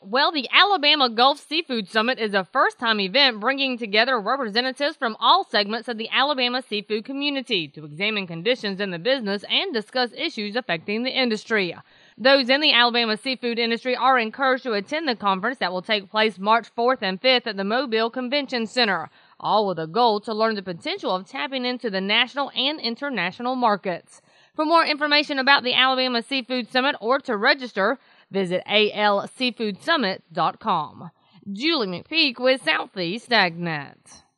Well, the Alabama Gulf Seafood Summit is a first-time event bringing together representatives from all segments of the Alabama seafood community to examine conditions in the business and discuss issues affecting the industry. Those in the Alabama seafood industry are encouraged to attend the conference that will take place March 4th and 5th at the Mobile Convention Center, all with a goal to learn the potential of tapping into the national and international markets. For more information about the Alabama Seafood Summit or to register, visit alseafoodsummit.com. Julie McPeak with Southeast AgNet.